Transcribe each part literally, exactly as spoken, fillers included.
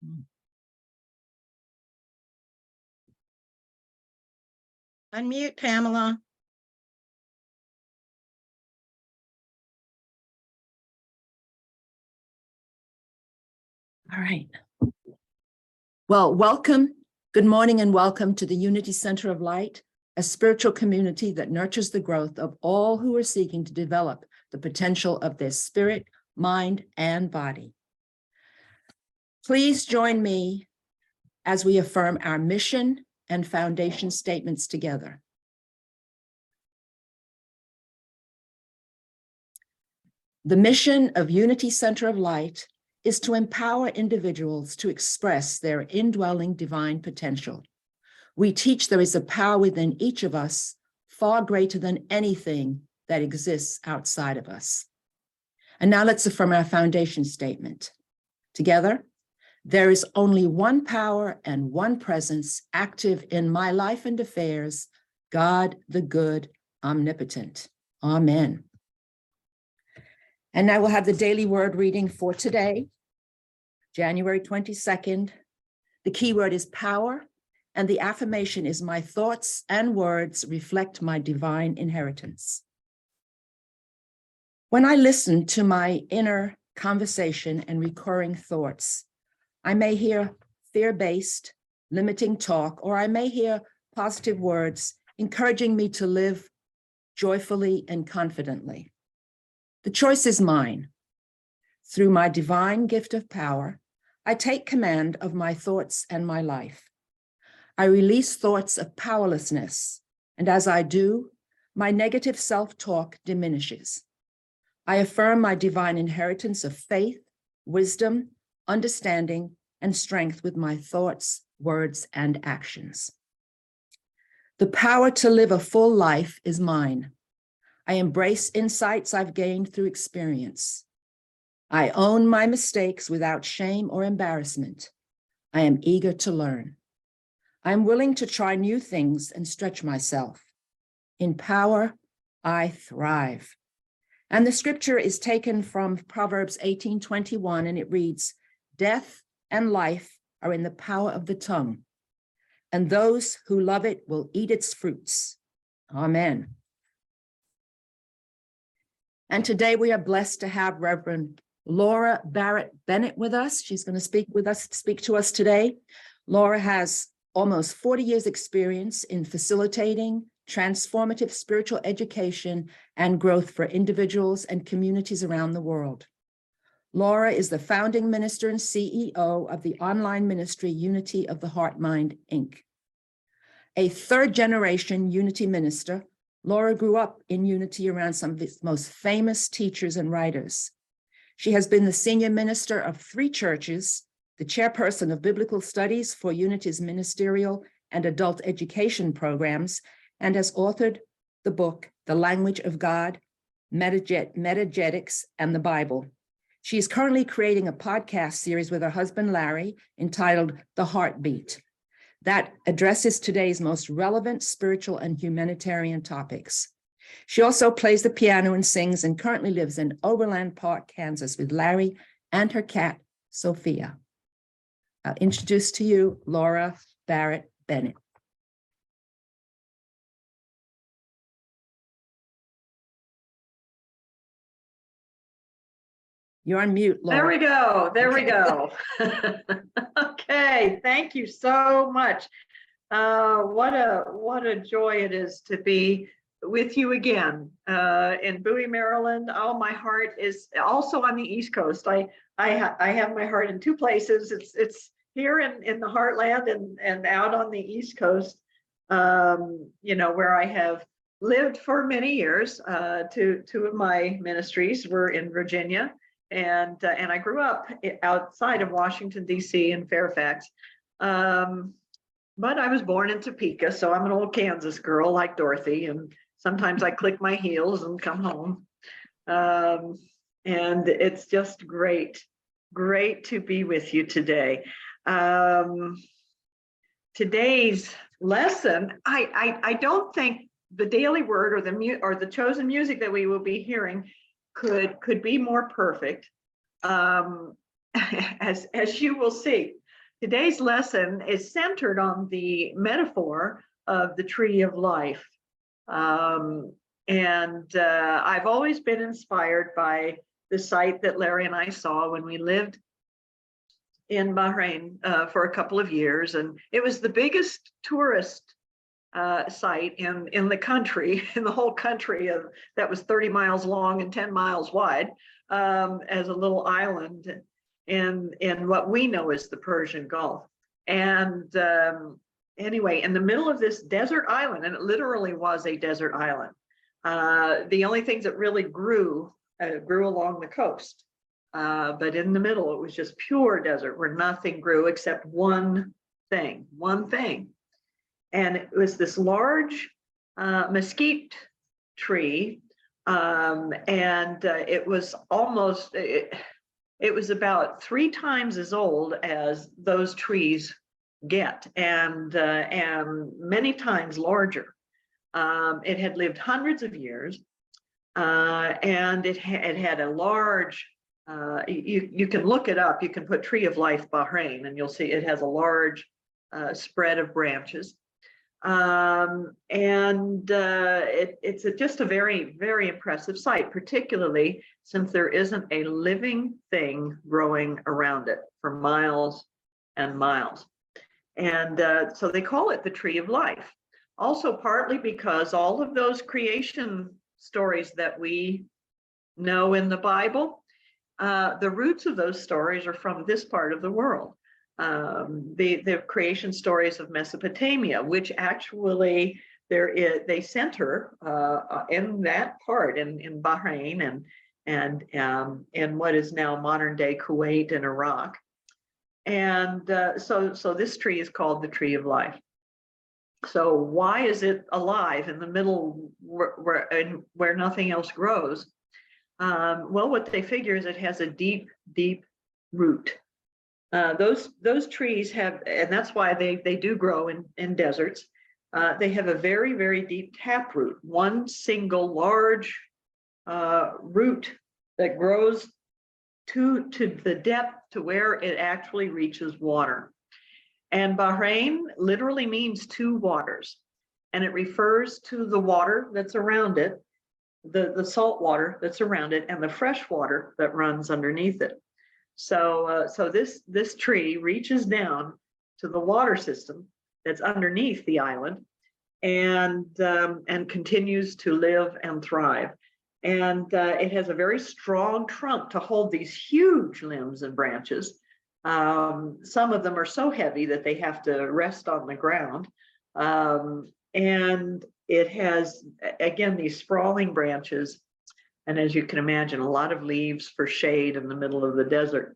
Unmute, Pamela. All right. Well, welcome. Good morning and welcome to the Unity Center of Light, a spiritual community that nurtures the growth of all who are seeking to develop the potential of their spirit, mind, and body. Please join me as we affirm our mission and foundation statements together. The mission of Unity Center of Light is to empower individuals to express their indwelling divine potential. We teach there is a power within each of us far greater than anything that exists outside of us. And now let's affirm our foundation statement. Together, there is only one power and one presence active in my life and affairs, God the good, omnipotent. Amen. And now we'll have the daily word reading for today, January twenty-second. The key word is power, and the affirmation is my thoughts and words reflect my divine inheritance. When I listen to my inner conversation and recurring thoughts, I may hear fear-based, limiting talk, or I may hear positive words encouraging me to live joyfully and confidently. The choice is mine. Through my divine gift of power, I take command of my thoughts and my life. I release thoughts of powerlessness, and as I do, my negative self-talk diminishes. I affirm my divine inheritance of faith, wisdom, understanding, and strength with my thoughts, words, and actions. The power to live a full life is mine. I embrace insights I've gained through experience. I own my mistakes without shame or embarrassment. I am eager to learn. I am willing to try new things and stretch myself. In power, I thrive. And the scripture is taken from Proverbs eighteen twenty-one, and it reads, "Death and life are in the power of the tongue, and those who love it will eat its fruits." Amen. And today we are blessed to have Reverend Laura Barrett Bennett with us. She's going to speak with us, speak to us today. Laura has almost forty years experience in facilitating transformative spiritual education and growth for individuals and communities around the world. Laura is the founding minister and C E O of the online ministry Unity of the Heart Mind, Incorporated. A third generation Unity minister, Laura grew up in Unity around some of its most famous teachers and writers. She has been the senior minister of three churches, the chairperson of biblical studies for Unity's ministerial and adult education programs, and has authored the book, The Language of God, Metaget- Metagetics, and the Bible. She is currently creating a podcast series with her husband, Larry, entitled The Heartbeat, that addresses today's most relevant spiritual and humanitarian topics. She also plays the piano and sings and currently lives in Overland Park, Kansas with Larry and her cat, Sophia. I'll introduce to you Laura Barrett Bennett. You're on mute, Laura. There we go. There Okay. we go. Okay. Thank you so much. Uh, what a what a joy it is to be with you again uh, in Bowie, Maryland. Oh, my heart is also on the East Coast. I I, ha I have my heart in two places. It's it's here in in the heartland and and out on the East Coast. Um, you know, where I have lived for many years. Uh, two two of my ministries were in Virginia. And, uh, and I grew up outside of Washington, D C in Fairfax. Um, but I was born in Topeka, so I'm an old Kansas girl like Dorothy. And sometimes I click my heels and come home. Um, and it's just great, great to be with you today. Um, today's lesson, I, I, I don't think the daily word or the, mu or the chosen music that we will be hearing could could be more perfect, um, as as you will see. today's lesson is centered on the metaphor of the tree of life. Um, and uh, I've always been inspired by the site that Larry and I saw when we lived in Bahrain uh, for a couple of years. And it was the biggest tourist uh, site in, in the country, in the whole country of that was thirty miles long and ten miles wide, um, as a little island in, in what we know as the Persian Gulf. And um, anyway, in the middle of this desert island, and it literally was a desert island, uh, the only things that really grew, uh, grew along the coast. Uh, but in the middle, it was just pure desert where nothing grew except one thing, one thing. And it was this large uh, mesquite tree. Um, and uh, it was almost, it, it was about three times as old as those trees get, and, uh, and many times larger. Um, it had lived hundreds of years, uh, and it, ha it had a large, uh, you, you can look it up, you can put Tree of Life Bahrain, and you'll see it has a large uh, spread of branches. Um, and uh, it, it's a, just a very, very impressive site, particularly since there isn't a living thing growing around it for miles and miles. And uh, so they call it the Tree of Life. Also, partly because all of those creation stories that we know in the Bible, uh, the roots of those stories are from this part of the world. Um, the, the creation stories of Mesopotamia, which actually there is, they center uh, in that part in, in Bahrain and, and um, in what is now modern day Kuwait and Iraq. And uh, so, so this tree is called the Tree of Life. So why is it alive in the middle where, where, and where nothing else grows? Um, well, what they figure is it has a deep, deep root. Uh, those those trees have, and that's why they they do grow in in deserts. Uh, they have a very very deep taproot, one single large uh, root that grows to to the depth to where it actually reaches water. And Bahrain literally means two waters, and it refers to the water that's around it, the the salt water that's around it, and the fresh water that runs underneath it. So, uh, so this, this tree reaches down to the water system that's underneath the island, and, um, and continues to live and thrive. And uh, it has a very strong trunk to hold these huge limbs and branches. Um, some of them are so heavy that they have to rest on the ground. Um, and it has, again, these sprawling branches. And as you can imagine, a lot of leaves for shade in the middle of the desert.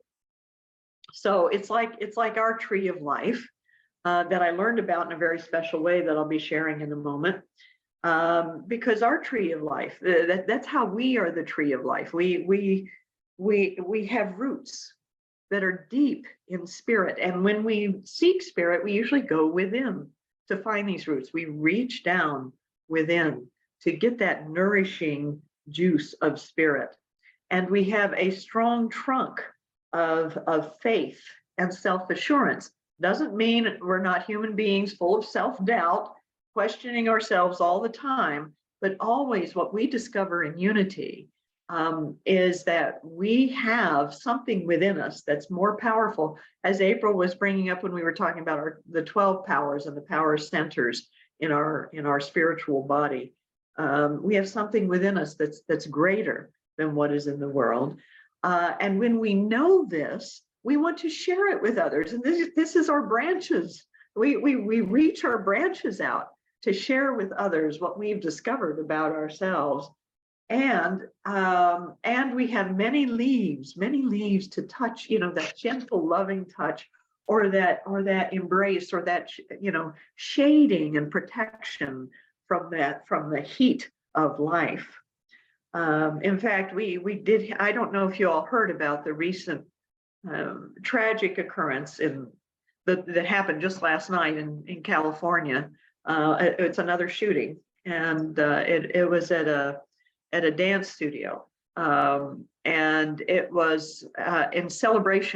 So it's like it's like our Tree of Life uh, that I learned about in a very special way that I'll be sharing in a moment. Um, because our Tree of Life, uh, that, that's how we are the Tree of Life. We we we we have roots that are deep in spirit, and when we seek spirit, we usually go within to find these roots. We reach down within to get that nourishing juice of spirit. And we have a strong trunk of, of faith and self-assurance. Doesn't mean we're not human beings full of self-doubt, questioning ourselves all the time, but always what we discover in unity um, is that we have something within us that's more powerful, as April was bringing up when we were talking about our, the twelve powers and the power centers in our, in our spiritual body. Um, we have something within us that's that's greater than what is in the world. Uh, and when we know this, we want to share it with others. And this, this is our branches. We, we, we reach our branches out to share with others what we've discovered about ourselves. And, um, and we have many leaves, many leaves to touch, you know, that gentle, loving touch, or that, or that embrace, or that, you know, shading and protection from that, from the heat of life. Um, in fact, we we did, I don't know if you all heard about the recent um, tragic occurrence in the, that happened just last night in, in California. Uh, it, it's another shooting, and uh, it, it was at a, at a dance studio. Um, and it was uh, in celebration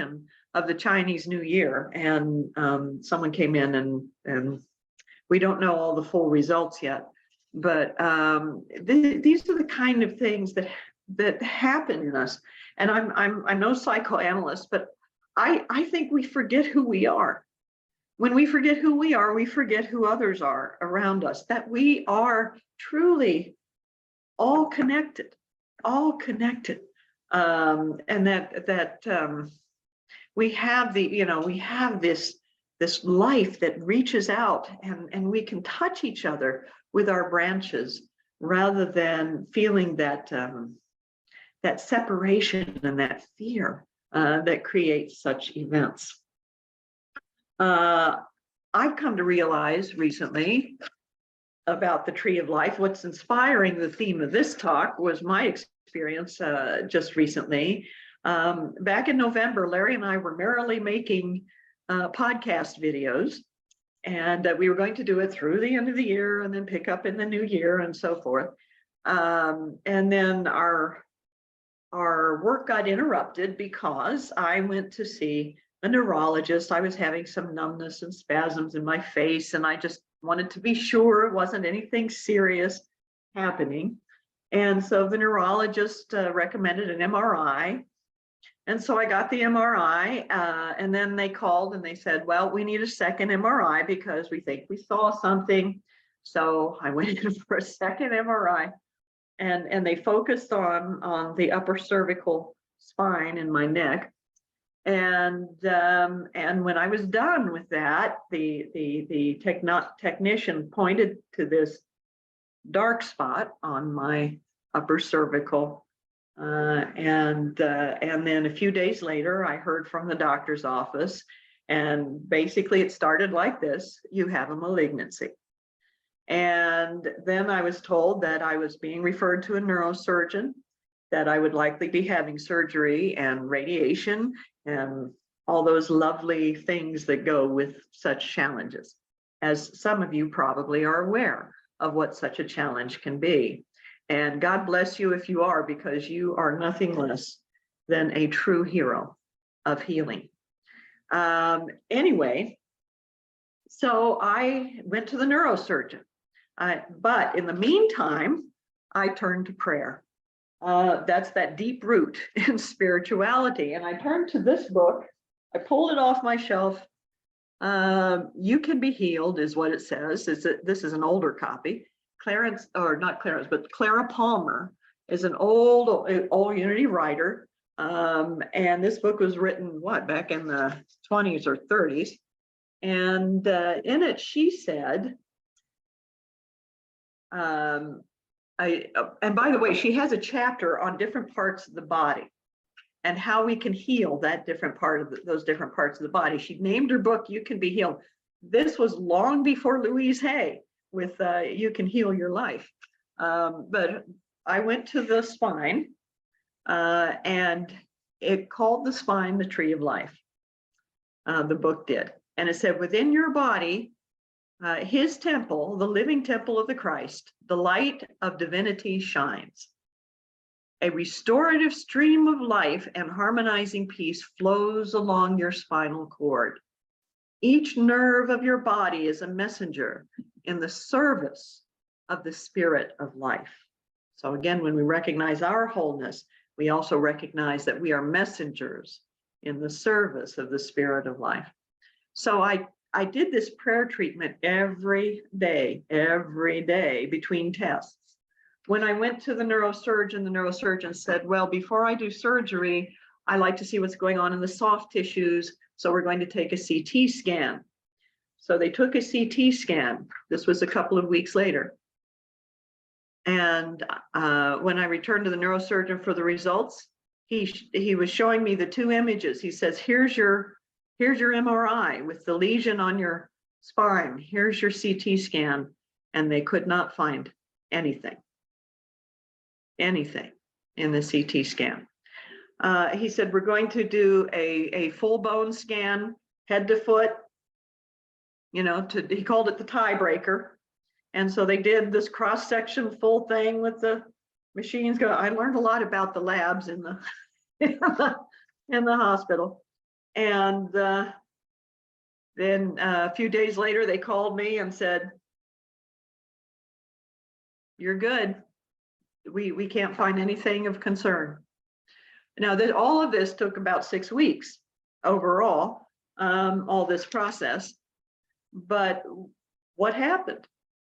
of the Chinese New Year, and um, someone came in and and we don't know all the full results yet, but um, th these are the kind of things that that happen in us. And I'm I'm I'm no psychoanalyst, but I I think we forget who we are. When we forget who we are, we forget who others are around us. That we are truly all connected, all connected, um, and that that. Um, we have the, you know, we have this, this life that reaches out, and, and we can touch each other with our branches rather than feeling that, um, that separation and that fear uh, that creates such events. Uh, I've come to realize recently about the Tree of Life, what's inspiring the theme of this talk was my experience uh, just recently. Um, back in November, Larry and I were merrily making uh, podcast videos, and uh, we were going to do it through the end of the year and then pick up in the new year and so forth. Um, and then our, our work got interrupted because I went to see a neurologist. I was having some numbness and spasms in my face, and I just wanted to be sure it wasn't anything serious happening. And so the neurologist uh, recommended an M R I. And so I got the M R I, uh, and then they called and they said, well, we need a second M R I because we think we saw something. So I went in for a second M R I, and, and they focused on, on the upper cervical spine in my neck. And um, and when I was done with that, the, the, the techno technician pointed to this dark spot on my upper cervical. Uh, and uh, and then a few days later, I heard from the doctor's office, and basically it started like this: you have a malignancy. And then I was told that I was being referred to a neurosurgeon, that I would likely be having surgery and radiation and all those lovely things that go with such challenges, as some of you probably are aware of what such a challenge can be. And God bless you if you are, because you are nothing less than a true hero of healing. Um, anyway, so I went to the neurosurgeon. I, but in the meantime, I turned to prayer. Uh, that's that deep root in spirituality. And I turned to this book. I pulled it off my shelf. Uh, You Can Be Healed is what it says. It's a, this is an older copy. Clarence, or not Clarence, but Clara Palmer is an old, old Unity writer. Um, and this book was written, what, back in the twenties or thirties. And uh, in it, she said, um, I, uh, and by the way, she has a chapter on different parts of the body and how we can heal that different part of the, those different parts of the body. She named her book, You Can Be Healed. This was long before Louise Hay with uh, You Can Heal Your Life. Um, but I went to the spine uh, and it called the spine the Tree of Life. Uh, the book did. And it said, within your body, uh, his temple, the living temple of the Christ, the light of divinity shines. A restorative stream of life and harmonizing peace flows along your spinal cord. Each nerve of your body is a messenger in the service of the spirit of life. So again, when we recognize our wholeness, we also recognize that we are messengers in the service of the spirit of life. So I, I did this prayer treatment every day, every day between tests. When I went to the neurosurgeon, the neurosurgeon said, well, before I do surgery, I like to see what's going on in the soft tissues. So we're going to take a C T scan. So they took a C T scan. This was a couple of weeks later. And uh, when I returned to the neurosurgeon for the results, he, he was showing me the two images. He says, here's your, here's your M R I with the lesion on your spine. Here's your C T scan. And they could not find anything, anything in the C T scan. Uh, he said, we're going to do a, a full bone scan, head to foot, you know, to, he called it the tiebreaker. And so they did this cross-section full thing with the machines. Go. I learned a lot about the labs in the, in the, in the hospital. And uh, then uh, a few days later, they called me and said, "You're good. We, we can't find anything of concern." Now, that all of this took about six weeks overall, um, all this process. But what happened?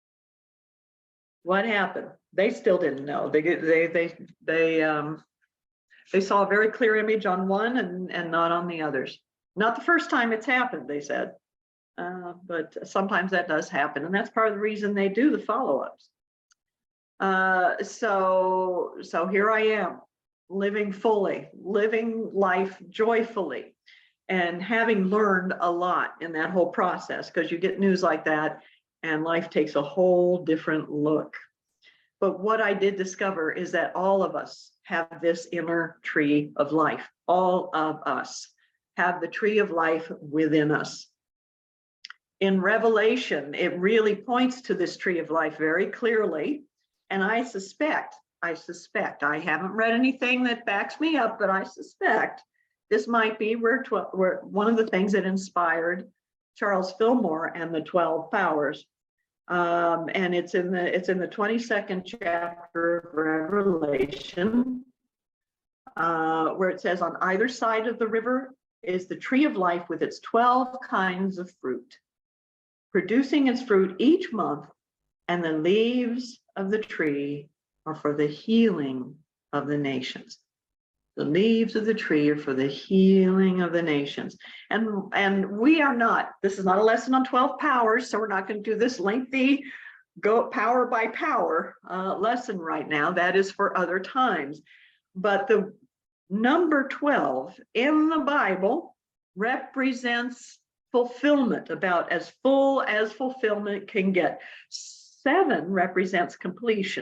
What happened? They still didn't know. They they they they um they saw a very clear image on one and and not on the others. Not the first time it's happened, they said, uh, but sometimes that does happen, and that's part of the reason they do the follow-ups. Uh, so so here I am, living fully, living life joyfully, and having learned a lot in that whole process, because you get news like that and life takes a whole different look. But what I did discover is that all of us have this inner tree of life. All of us have the tree of life within us. In Revelation, it really points to this tree of life very clearly. And I suspect, I suspect, I haven't read anything that backs me up, but I suspect this might be where, where one of the things that inspired Charles Fillmore and the twelve powers. Um, and it's in the it's in the twenty-second chapter of Revelation, uh, where it says, "On either side of the river is the tree of life with its twelve kinds of fruit, producing its fruit each month, and the leaves of the tree are for the healing of the nations." The leaves of the tree are for the healing of the nations. And, and we are not, this is not a lesson on twelve powers, so we're not going to do this lengthy go power by power uh, lesson right now. That is for other times. But the number twelve in the Bible represents fulfillment, about as full as fulfillment can get. Seven represents completion.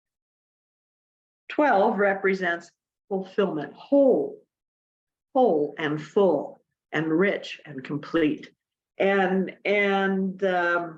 twelve represents fulfillment, whole, whole and full and rich and complete. And, and um,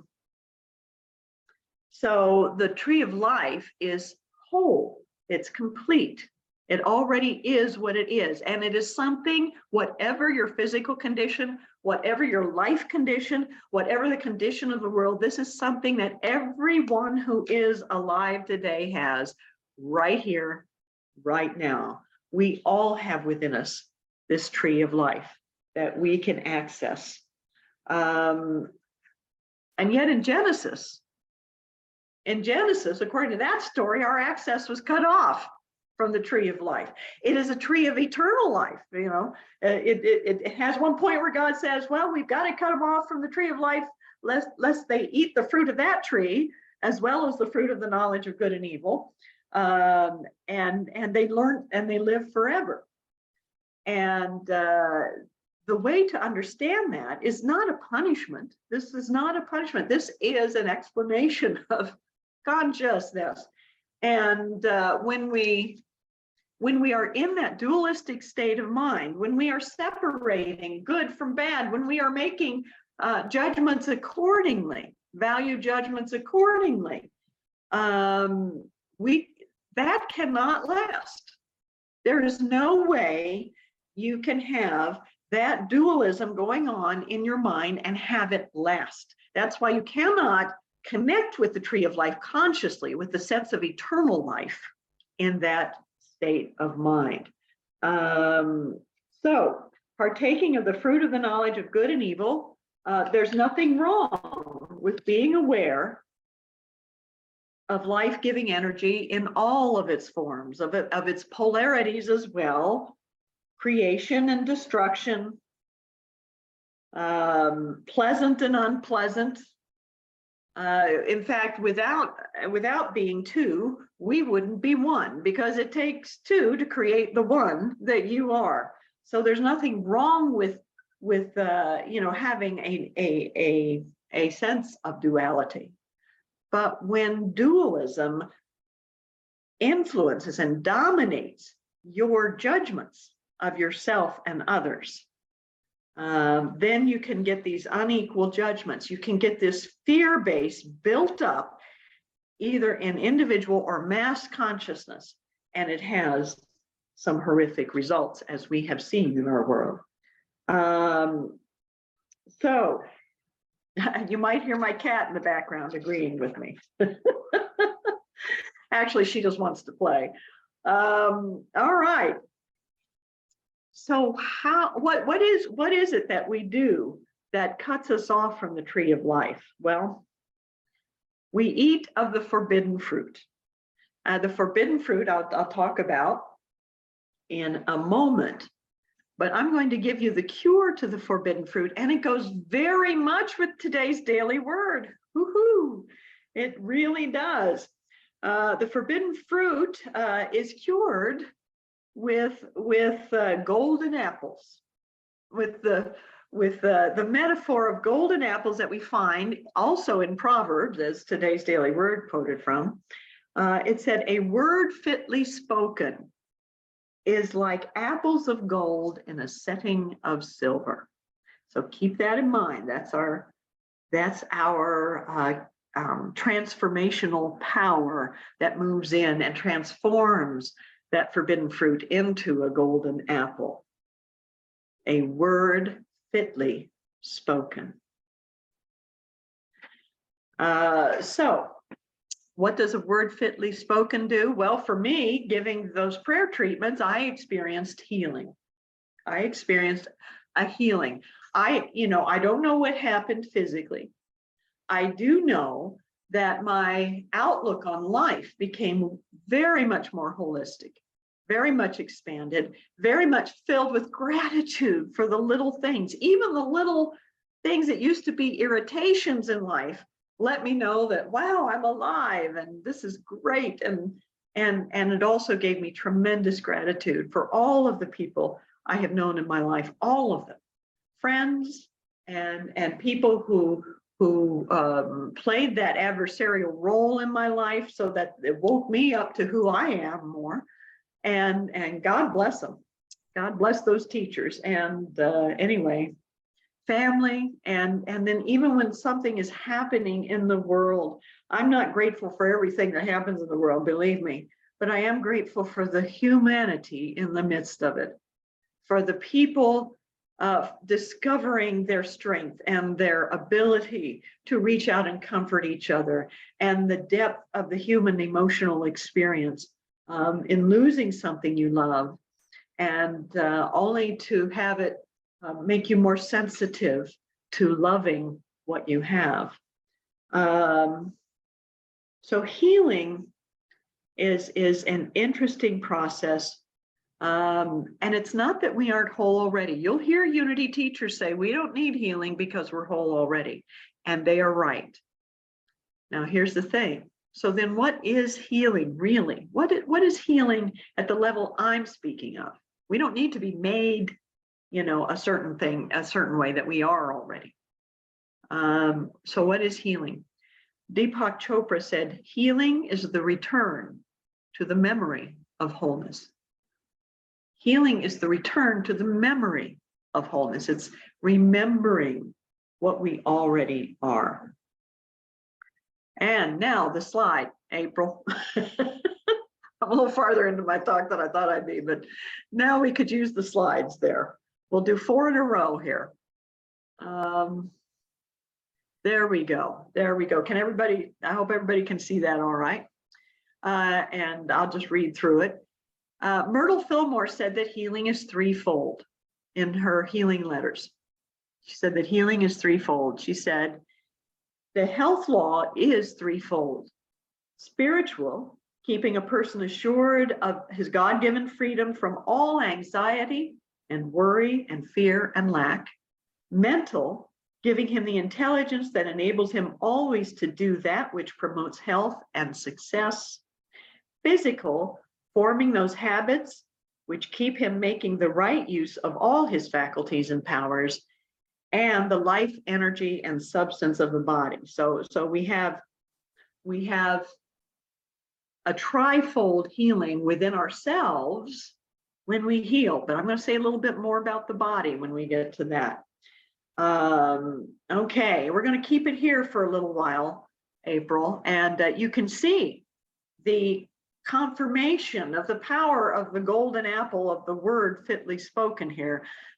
so the tree of life is whole, it's complete. It already is what it is. And it is something, whatever your physical condition, whatever your life condition, whatever the condition of the world, this is something that everyone who is alive today has right here, right now. We all have within us this tree of life that we can access. Um, and yet in Genesis, in Genesis, according to that story, our access was cut off from the tree of life. It is a tree of eternal life. You know, it, it, it has one point where God says, well, we've got to cut them off from the tree of life, lest, lest they eat the fruit of that tree, as well as the fruit of the knowledge of good and evil. Um, and, and they learn and they live forever. And uh, the way to understand that is not a punishment. This is not a punishment. This is an explanation of consciousness. And uh, when we when we are in that dualistic state of mind, when we are separating good from bad, when we are making uh, judgments accordingly, value judgments accordingly, um, we that cannot last. There is no way you can have that dualism going on in your mind and have it last. That's why you cannot connect with the tree of life consciously, with the sense of eternal life in that state of mind. Um, so, partaking of the fruit of the knowledge of good and evil, uh, there's nothing wrong with being aware of life-giving energy in all of its forms, of, it, of its polarities as well, creation and destruction, um, pleasant and unpleasant. Uh, in fact, without, without being two, we wouldn't be one, because it takes two to create the one that you are. So there's nothing wrong with, with uh, you know, having a, a, a, a sense of duality. But when dualism influences and dominates your judgments of yourself and others, um, then you can get these unequal judgments. You can get this fear base built up either in individual or mass consciousness, and it has some horrific results, as we have seen in our world. Um, so you might hear my cat in the background agreeing with me. Actually, she just wants to play. Um, all right. So how, what, what is, what is it that we do that cuts us off from the tree of life? Well, we eat of the forbidden fruit. Uh, the forbidden fruit I'll, I'll talk about in a moment, but I'm going to give you the cure to the forbidden fruit, and it goes very much with today's daily word. Woohoo! It really does. Uh, the forbidden fruit uh, is cured with with uh, golden apples, with the with uh, the metaphor of golden apples that we find also in Proverbs, as today's daily word quoted from. Uh, it said, "A word fitly spoken is like apples of gold in a setting of silver." So keep that in mind. That's our that's our uh, um, transformational power that moves in and transforms that forbidden fruit into a golden apple. A word fitly spoken. Uh, so what does a word fitly spoken do? Well, for me, giving those prayer treatments, I experienced healing. I experienced a healing. I, you know, I don't know what happened physically. I do know that my outlook on life became very much more holistic, very much expanded, very much filled with gratitude for the little things, even the little things that used to be irritations in life. Let me know that, wow, I'm alive and this is great. And, and, and it also gave me tremendous gratitude for all of the people I have known in my life, all of them, friends and, and people who, who um, played that adversarial role in my life so that it woke me up to who I am more. And, and God bless them. God bless those teachers. And uh, anyway, family, and, and then even when something is happening in the world, I'm not grateful for everything that happens in the world, believe me, but I am grateful for the humanity in the midst of it, for the people uh, discovering their strength and their ability to reach out and comfort each other, and the depth of the human emotional experience um, in losing something you love, and uh, only to have it uh, make you more sensitive to loving what you have. Um, so healing is, is an interesting process. Um, and it's not that we aren't whole already. You'll hear Unity teachers say, we don't need healing because we're whole already. And they are right. Now, here's the thing. So then what is healing really? What is, what is healing at the level I'm speaking of? We don't need to be made, you know, a certain thing, a certain way that we are already. Um, so what is healing? Deepak Chopra said, healing is the return to the memory of wholeness. Healing is the return to the memory of wholeness. It's remembering what we already are. And now the slide, April. I'm a little farther into my talk than I thought I'd be, but now we could use the slides there. We'll do four in a row here. Um, there we go. There we go. Can everybody, I hope everybody can see that all right. Uh, and I'll just read through it. Uh, Myrtle Fillmore said that healing is threefold in her healing letters. She said that healing is threefold. She said, the health law is threefold. Spiritual, keeping a person assured of his God-given freedom from all anxiety and worry and fear and lack. Mental, giving him the intelligence that enables him always to do that which promotes health and success. Physical, forming those habits which keep him making the right use of all his faculties and powers, and the life, energy, and substance of the body. So, so we have, we have a trifold healing within ourselves when we heal, but I'm going to say a little bit more about the body when we get to that. Um, okay, we're going to keep it here for a little while, April, and uh, you can see the confirmation of the power of the golden apple of the word fitly spoken here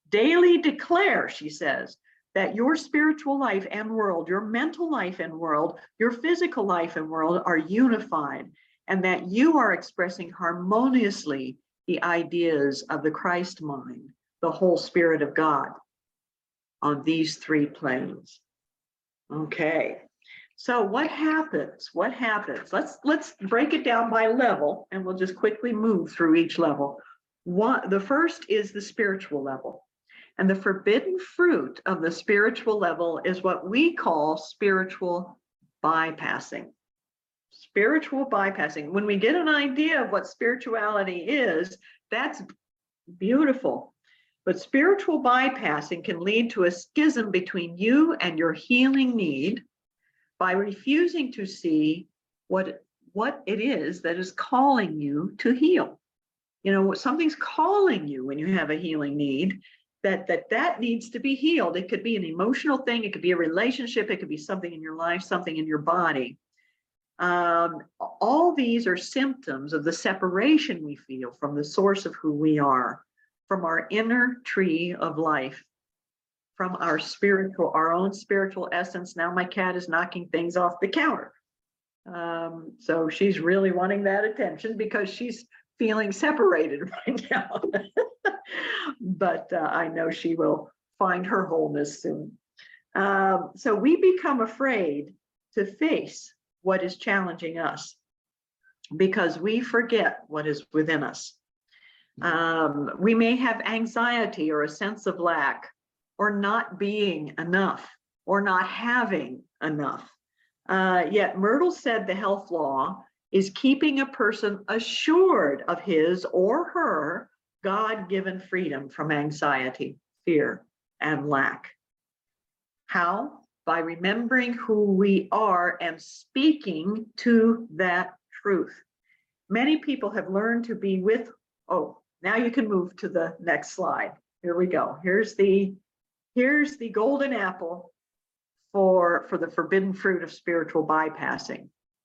Daily declare, she says, that your spiritual life and world, your mental life and world, your physical life and world are unified, and that you are expressing harmoniously the ideas of the Christ mind, the whole Spirit of God, on these three planes. Okay, so what happens? What happens? Let's let's break it down by level, and we'll just quickly move through each level. One, the first is the spiritual level. And the forbidden fruit of the spiritual level is what we call spiritual bypassing. Spiritual bypassing. When we get an idea of what spirituality is, that's beautiful. But spiritual bypassing can lead to a schism between you and your healing need by refusing to see what, what it is that is calling you to heal. You know, something's calling you when you have a healing need. That, that that needs to be healed. It could be an emotional thing. It could be a relationship. It could be something in your life, something in your body. Um, all these are symptoms of the separation we feel from the source of who we are, from our inner tree of life, from our spiritual, our own spiritual essence. Now my cat is knocking things off the counter. Um, so she's really wanting that attention because she's feeling separated right now. But uh, I know she will find her wholeness soon. Um, so we become afraid to face what is challenging us because we forget what is within us. Um, we may have anxiety or a sense of lack or not being enough or not having enough. Uh, yet Myrtle said the health law is keeping a person assured of his or her God-given freedom from anxiety, fear, and lack. How? By remembering who we are and speaking to that truth. Many people have learned to be with, oh, now you can move to the next slide. Here we go. Here's the, here's the golden apple for, for the forbidden fruit of spiritual bypassing.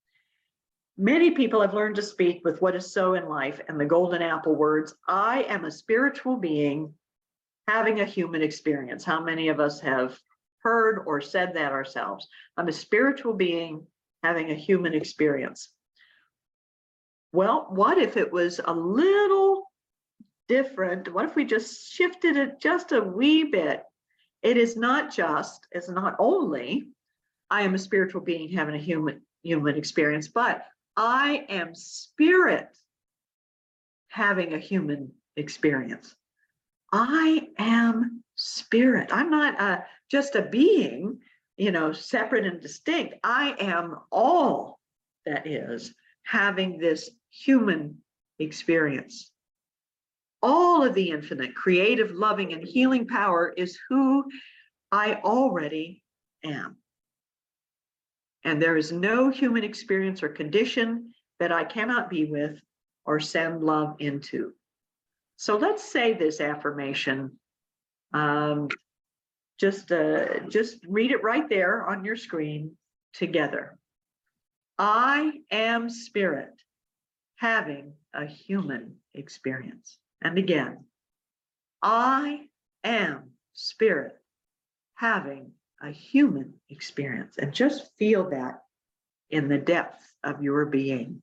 Many people have learned to speak with what is so in life and the golden apple words, I am a spiritual being having a human experience. How many of us have heard or said that ourselves? I'm a spiritual being having a human experience. Well, what if it was a little different? What if we just shifted it just a wee bit? It is not just, it's not only, I am a spiritual being having a human, human experience, but I am spirit having a human experience. I am spirit. I'm not uh, just a being, you know, separate and distinct. I am all that is having this human experience. All of the infinite, creative, loving, and healing power is who I already am. And there is no human experience or condition that I cannot be with or send love into. So let's say this affirmation. Um, just, uh, just read it right there on your screen together. I am spirit having a human experience. And again, I am spirit having a human experience, and just feel that in the depth of your being.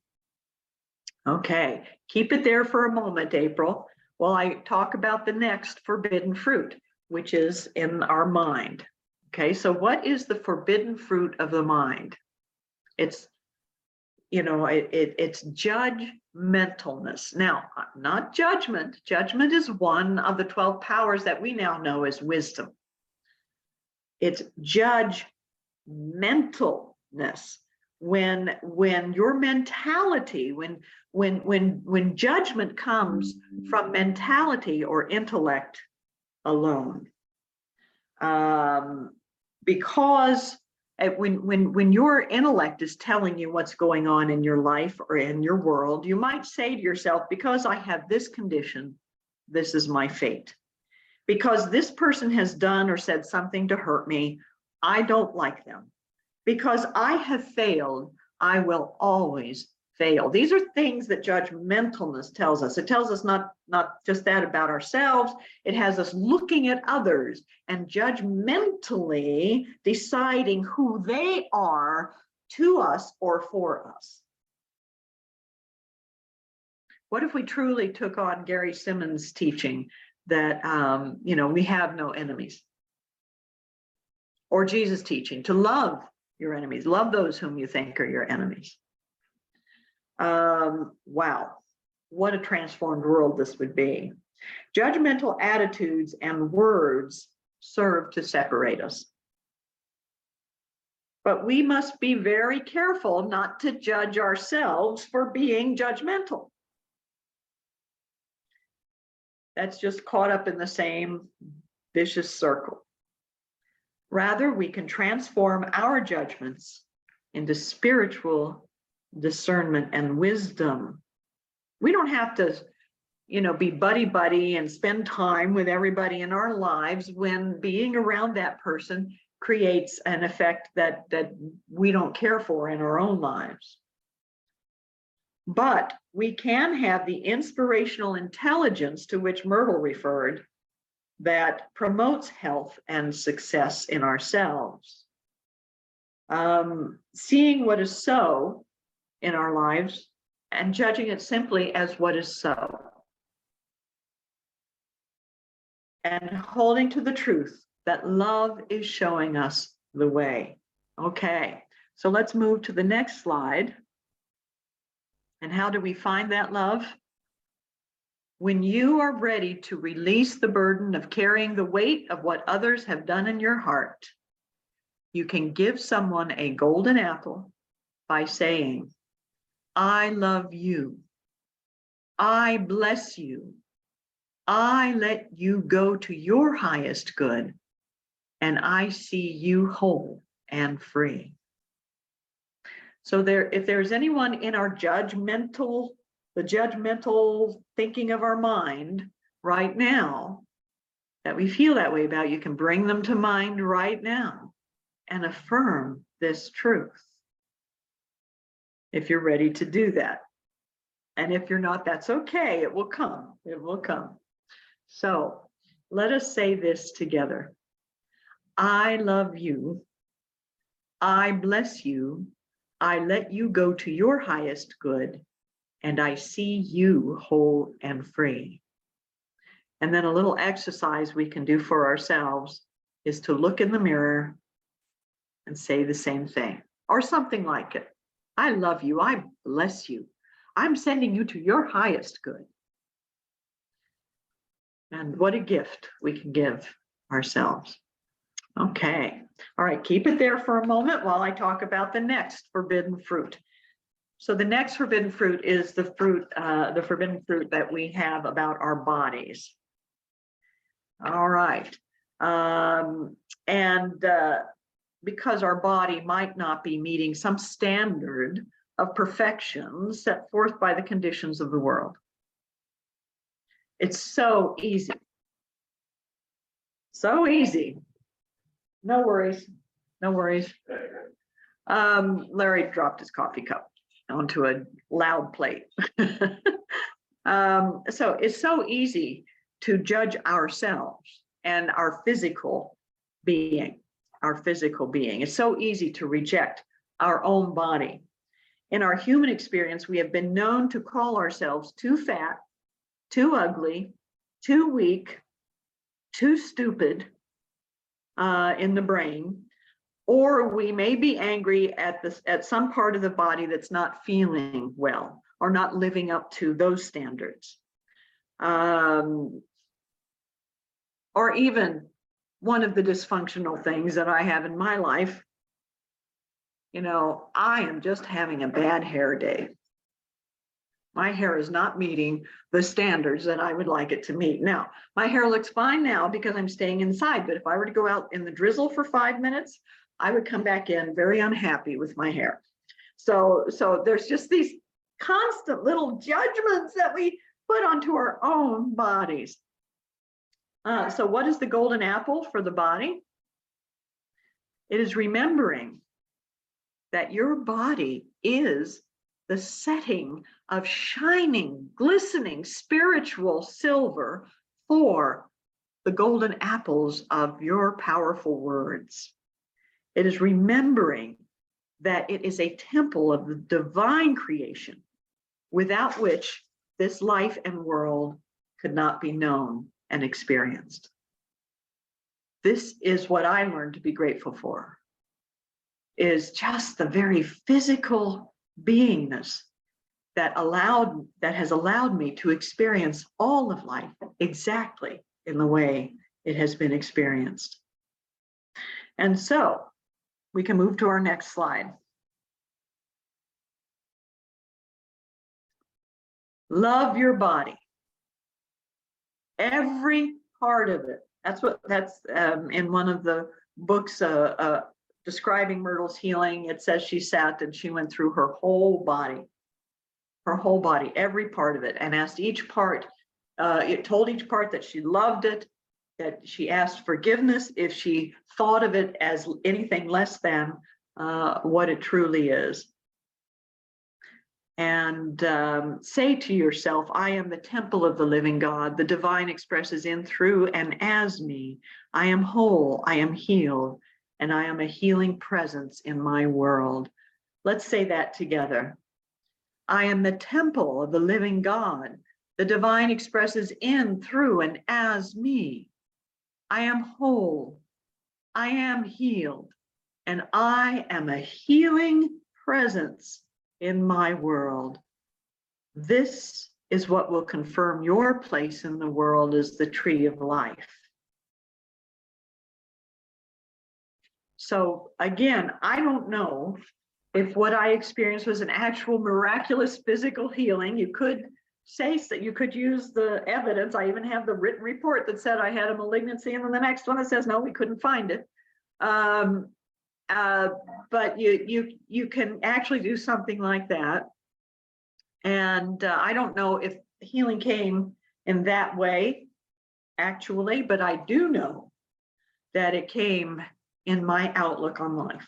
Okay, keep it there for a moment, April, while I talk about the next forbidden fruit, which is in our mind. Okay, so what is the forbidden fruit of the mind? It's, you know, it, it, it's judgmentalness. Now, not judgment. Judgment is one of the twelve powers that we now know as wisdom. It's judgmentalness. When, when your mentality, when, when, when, when judgment comes from mentality or intellect alone. Um, because when, when, when your intellect is telling you what's going on in your life or in your world, you might say to yourself, because I have this condition, this is my fate. Because this person has done or said something to hurt me, I don't like them. Because I have failed, I will always fail. These are things that judgmentalness tells us. It tells us not, not just that about ourselves, it has us looking at others and judgmentally deciding who they are to us or for us. What if we truly took on Gary Simmons' teaching that, um, you know, we have no enemies? Or Jesus' teaching to love your enemies, love those whom you think are your enemies. Um, wow, what a transformed world this would be. Judgmental attitudes and words serve to separate us. But we must be very careful not to judge ourselves for being judgmental. That's just caught up in the same vicious circle. Rather, we can transform our judgments into spiritual discernment and wisdom. We don't have to, you know, be buddy-buddy and spend time with everybody in our lives when being around that person creates an effect that, that we don't care for in our own lives. But we can have the inspirational intelligence to which Myrtle referred that promotes health and success in ourselves. Um, seeing what is so in our lives and judging it simply as what is so. And holding to the truth that love is showing us the way. Okay, so let's move to the next slide. And how do we find that love? When you are ready to release the burden of carrying the weight of what others have done in your heart, you can give someone a golden apple by saying, I love you. I bless you. I let you go to your highest good, and I see you whole and free. So there, if there's anyone in our judgmental, the judgmental thinking of our mind right now that we feel that way about, you can bring them to mind right now and affirm this truth. If you're ready to do that. And if you're not, that's okay. It will come. It will come. So let us say this together. I love you. I bless you. I let you go to your highest good, and I see you whole and free. And then a little exercise we can do for ourselves is to look in the mirror and say the same thing, or something like it. I love you. I bless you. I'm sending you to your highest good. And what a gift we can give ourselves. Okay. All right. Keep it there for a moment while I talk about the next forbidden fruit. So the next forbidden fruit is the fruit, uh, the forbidden fruit that we have about our bodies. All right. Um, and uh, because our body might not be meeting some standard of perfection set forth by the conditions of the world. It's so easy. So easy. No worries. No worries. Um, Larry dropped his coffee cup onto a loud plate. um, so it's so easy to judge ourselves and our physical being, our physical being. It's so easy to reject our own body. In our human experience, we have been known to call ourselves too fat, too ugly, too weak, too stupid uh, in the brain, or we may be angry at this at some part of the body that's not feeling well or not living up to those standards. Um, or even one of the dysfunctional things that I have in my life, you know, I am just having a bad hair day. My hair is not meeting the standards that I would like it to meet. Now, my hair looks fine now because I'm staying inside, but if I were to go out in the drizzle for five minutes, I would come back in very unhappy with my hair. So, so there's just these constant little judgments that we put onto our own bodies. Uh, so what is the golden apple for the body? It is remembering that your body is the setting of shining, glistening spiritual silver for the golden apples of your powerful words. It is remembering that it is a temple of the divine creation, without which this life and world could not be known and experienced. This is what I learned to be grateful for, is just the very physical beingness that allowed, that has allowed me to experience all of life exactly in the way it has been experienced. And so we can move to our next slide. Love your body. Every part of it. That's what, that's um, in one of the books uh, uh, describing Myrtle's healing. It says she sat and she went through her whole body, her whole body, every part of it, and asked each part, uh, it told each part that she loved it, that she asked forgiveness if she thought of it as anything less than uh, what it truly is. And um, say to yourself, I am the temple of the living God. The divine expresses in, through, and as me. I am whole, I am healed, and I am a healing presence in my world. Let's say that together. I am the temple of the living God. The divine expresses in, through, and as me. I am whole, I am healed, and I am a healing presence in my world. This is what will confirm your place in the world as the tree of life. So again, I don't know if what I experienced was an actual miraculous physical healing. You could say that you could use the evidence. I even have the written report that said I had a malignancy, and then the next one that says, no, we couldn't find it. Um, Uh, but you you you can actually do something like that. And uh, I don't know if healing came in that way, actually, but I do know that it came in my outlook on life.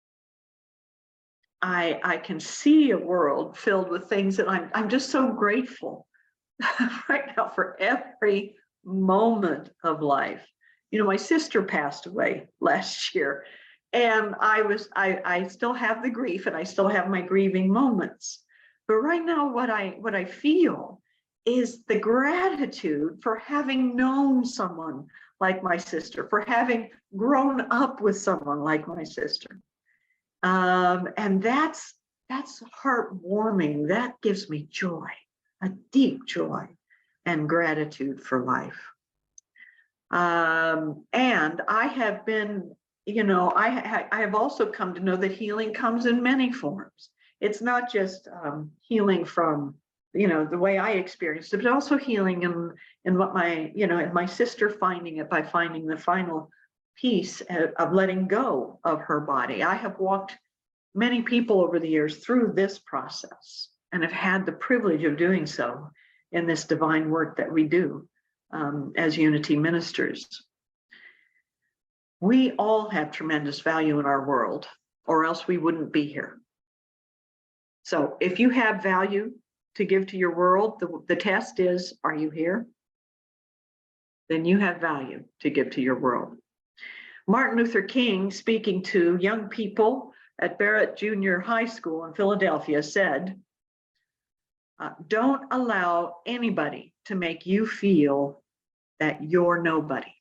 I I can see a world filled with things that I'm I'm just so grateful right now for every moment of life. You know, my sister passed away last year. And I was, I, I still have the grief and I still have my grieving moments. But right now, what I, what I feel is the gratitude for having known someone like my sister, for having grown up with someone like my sister. Um, and that's, that's heartwarming. That gives me joy, a deep joy and gratitude for life. Um, and I have been You know, I, ha I have also come to know that healing comes in many forms. It's not just um, healing from, you know, the way I experienced it, but also healing in, in what my, you know, and my sister finding it by finding the final piece of letting go of her body. I have walked many people over the years through this process and have had the privilege of doing so in this divine work that we do um, as Unity ministers. We all have tremendous value in our world, or else we wouldn't be here. So if you have value to give to your world, the, the test is, are you here? Then you have value to give to your world. Martin Luther King, speaking to young people at Barrett Junior High School in Philadelphia, said, uh, don't allow anybody to make you feel that you're nobody.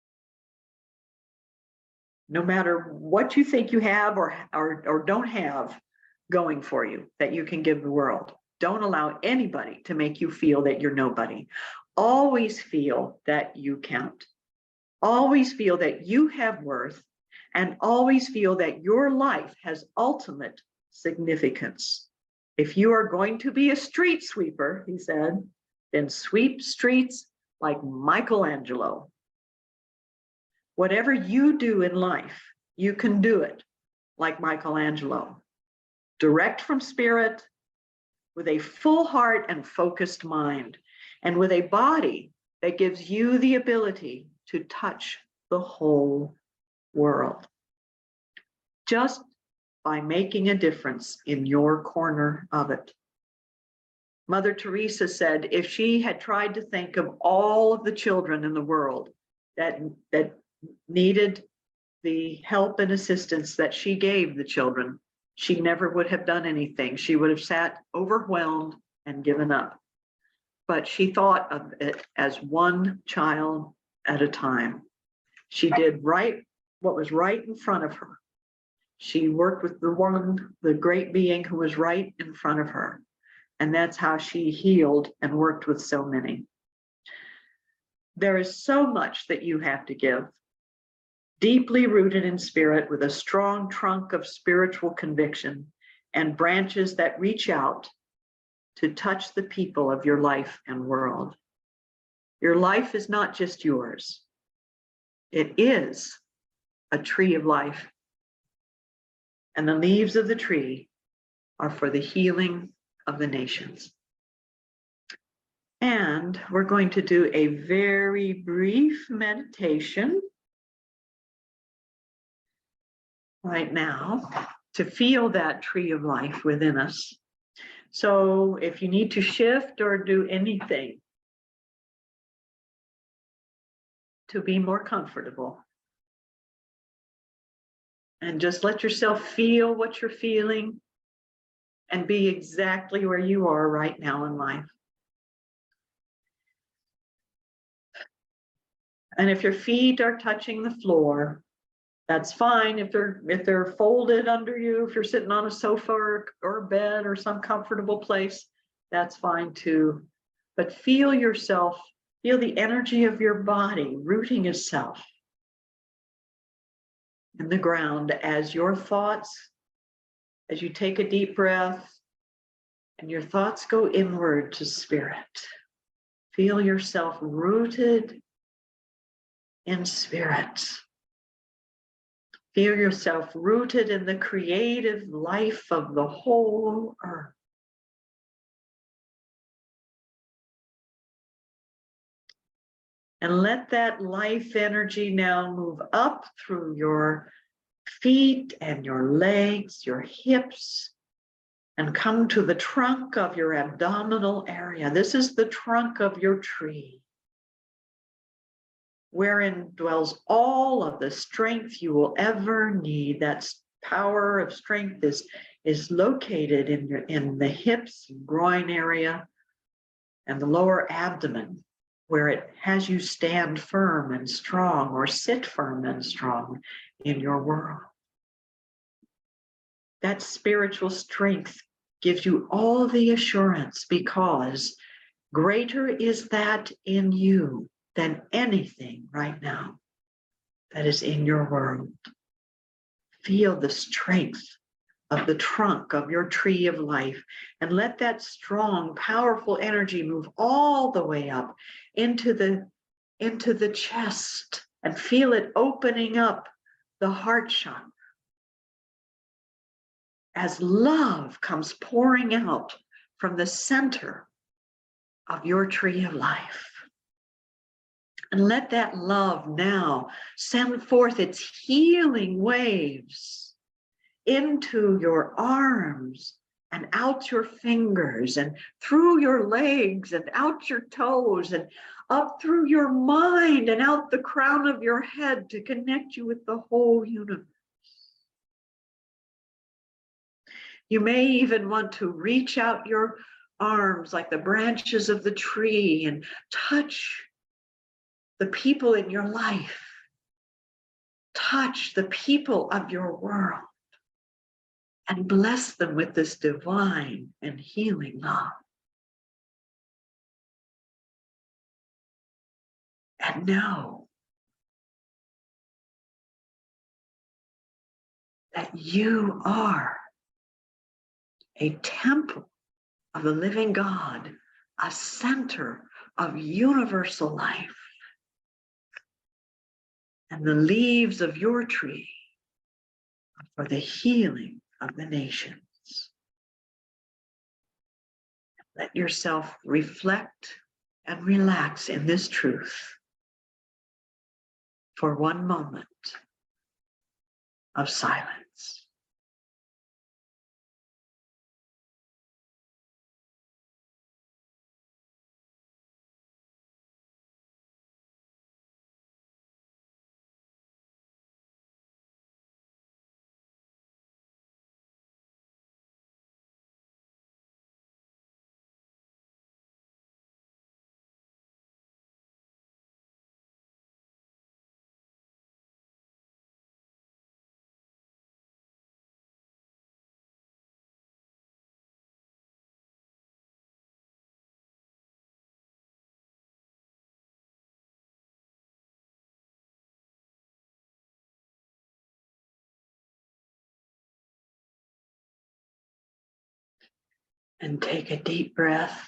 No matter what you think you have or, or, or don't have going for you that you can give the world. Don't allow anybody to make you feel that you're nobody. Always feel that you count. Always feel that you have worth, and always feel that your life has ultimate significance. If you are going to be a street sweeper, he said, then sweep streets like Michelangelo. Whatever you do in life, you can do it like Michelangelo. Direct from spirit, with a full heart and focused mind, and with a body that gives you the ability to touch the whole world. Just by making a difference in your corner of it. Mother Teresa said if she had tried to think of all of the children in the world that, that needed the help and assistance that she gave the children, she never would have done anything. She would have sat overwhelmed and given up. But she thought of it as one child at a time. She did right what was right in front of her. She worked with the one, the great being who was right in front of her. And that's how she healed and worked with so many. There is so much that you have to give. Deeply rooted in spirit with a strong trunk of spiritual conviction and branches that reach out to touch the people of your life and world. Your life is not just yours. It is a tree of life. And the leaves of the tree are for the healing of the nations. And we're going to do a very brief meditation right now to feel that tree of life within us. So if you need to shift or do anything to be more comfortable, and just let yourself feel what you're feeling and be exactly where you are right now in life. And if your feet are touching the floor, that's fine. If they're if they're folded under you, if you're sitting on a sofa or, or bed or some comfortable place, that's fine too. But feel yourself, feel the energy of your body rooting itself in the ground as your thoughts, as you take a deep breath and your thoughts go inward to spirit. Feel yourself rooted in spirit. Feel yourself rooted in the creative life of the whole earth. And let that life energy now move up through your feet and your legs, your hips, and come to the trunk of your abdominal area. This is the trunk of your tree, wherein dwells all of the strength you will ever need. That power of strength is, is located in, your, in the hips and groin area and the lower abdomen, where it has you stand firm and strong or sit firm and strong in your world. That spiritual strength gives you all the assurance because greater is that in you than anything right now that is in your world. Feel the strength of the trunk of your tree of life and let that strong, powerful energy move all the way up into the, into the chest and feel it opening up the heart chakra as love comes pouring out from the center of your tree of life. And let that love now send forth its healing waves into your arms and out your fingers and through your legs and out your toes and up through your mind and out the crown of your head to connect you with the whole universe. You may even want to reach out your arms like the branches of the tree and touch the people in your life. Touch the people of your world and bless them with this divine and healing love. And know that you are a temple of the living God, a center of universal life. And the leaves of your tree are for the healing of the nations. Let yourself reflect and relax in this truth for one moment of silence. And take a deep breath.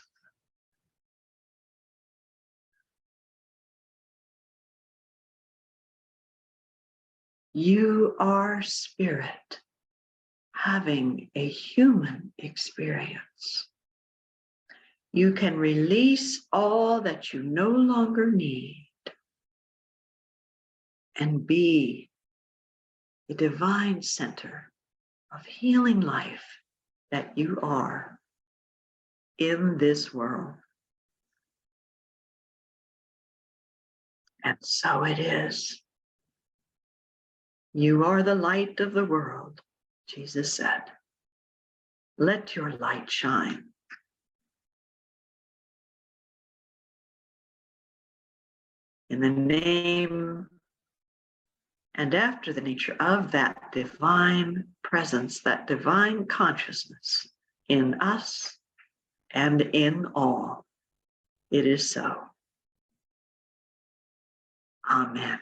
You are spirit having a human experience. You can release all that you no longer need and be the divine center of healing life that you are in this world. And so it is. You are the light of the world, Jesus said. Let your light shine. In the name and after the nature of that divine presence, that divine consciousness in us and in all, it is so. Amen.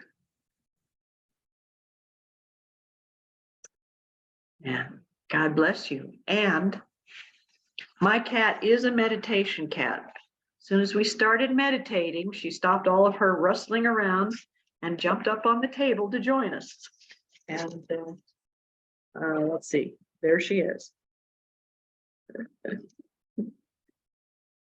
And God bless you. And my cat is a meditation cat. As soon as we started meditating, she stopped all of her rustling around and jumped up on the table to join us. And uh, uh, let's see, there she is.